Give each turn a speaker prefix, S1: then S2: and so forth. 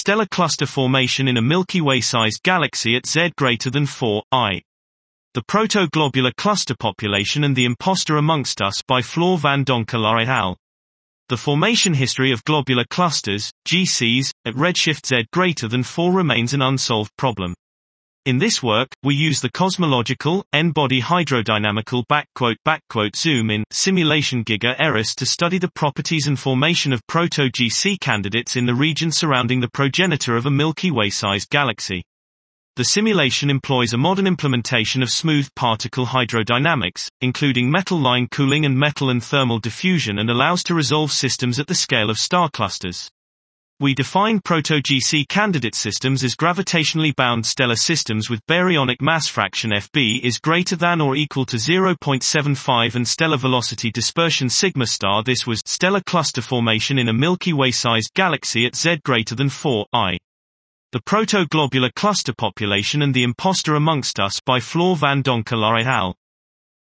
S1: stellar cluster formation in a Milky Way-sized galaxy at Z greater than 4 I. The Protoglobular Cluster Population and the Imposter Amongst Us by Floor van Donckelaar et al. The formation history of globular clusters, GCs, at redshift Z greater than 4 remains an unsolved problem. In this work, we use the cosmological, n-body hydrodynamical zoom-in simulation GIGA-ERAS to study the properties and formation of proto-GC candidates in the region surrounding the progenitor of a Milky Way-sized galaxy. The simulation employs a modern implementation of smooth particle hydrodynamics, including metal line cooling and metal and thermal diffusion, and allows to resolve systems at the scale of star clusters. We define proto-GC candidate systems as gravitationally bound stellar systems with baryonic mass fraction Fb is greater than or equal to 0.75 and stellar velocity dispersion sigma star. This was stellar cluster formation in a Milky Way-sized galaxy at Z greater than 4 I. The Protoglobular Cluster Population and the Imposter Amongst Us by Floor van Donckelaar et al.